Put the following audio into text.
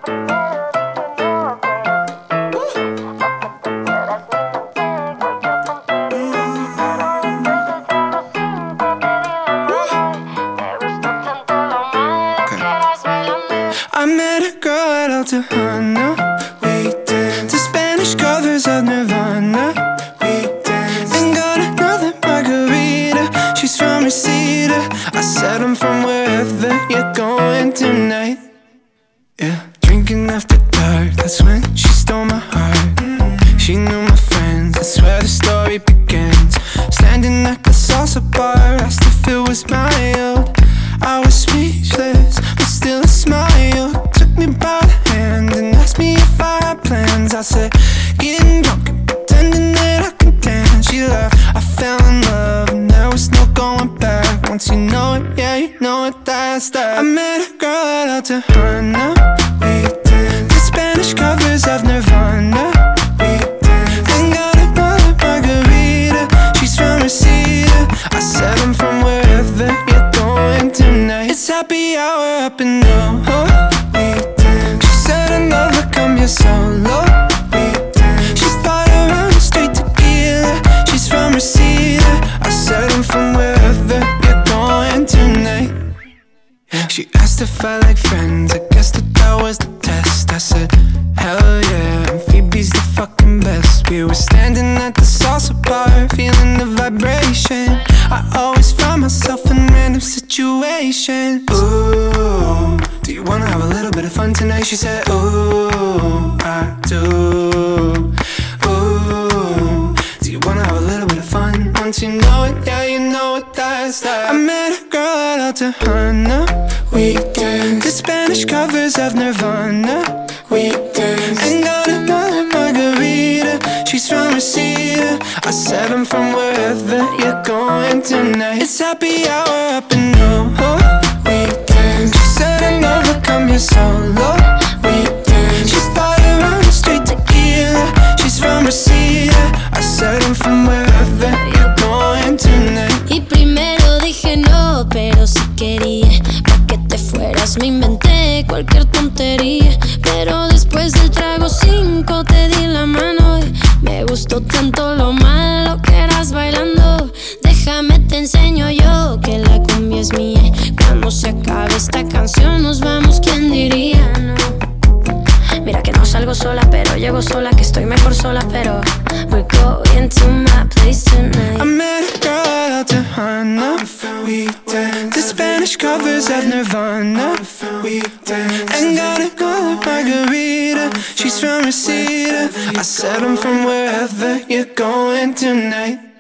I met a girl at El Tejano. We danced to Spanish covers of Nirvana. We danced and got another margarita. She's from Reseda. I said I'm from wherever you're going tonight. Yeah, drinking after dark, that's when she stole my heart. She knew my friends, that's where the story begins. Standing at the salsa bar, asked if it was my old. I was speechless, but still a smile took me by the hand and asked me if I had plans. I said, getting drunk and pretending that I can dance. She laughed, I fell in love, and there was no going back. Once you know it, yeah, you know it, that's that. I met a girl at El Tejano. We danced to Spanish covers of Nirvana. We danced and got another margarita. She's from Reseda. I said I'm from wherever you're going tonight. It's happy hour up in NoHo. We danced. She said another come here solo. We danced. She bought her own straight tequila. She's from Reseda. I said I'm from wherever you're going tonight. Yeah. She asked if I like friends. I guess that was the test. I said hell yeah, and Phoebe's the fucking best. We were standing at the salsa bar, feeling the vibration. I always find myself in random situations. Ooh, do you wanna have a little bit of fun tonight? She said, ooh, I do. Ooh, do you wanna have a little bit of fun? Once you know it, yeah, you know it, that's that. I met a girl at El Tejano. We danced to Spanish covers of Nirvana. We danced and got another margarita. She's from Reseda. I said I'm from wherever you're going tonight. It's happy hour up in NoHo. We danced. She said another come here solo. We danced. She bought her own straight tequila. She's from Reseda. I said I'm from wherever you're going tonight. Y primero dije no, pero si quería. Pa' que te fueras me inventé cualquier tontería. Pero después del trago 5 te di la mano y me gustó tanto lo malo que eras bailando. Déjame te enseño yo que la cumbia es mía. Cuando se acabe esta canción nos vamos, ¿quién diría? No. Mira que no salgo sola, pero llego sola, que estoy mejor sola, pero we're going to my place tonight. I met a girl at El Tejano. We danced to Spanish covers of Nirvana. We danced and got another margarita. She's from Reseda. I said I'm from wherever you're going tonight.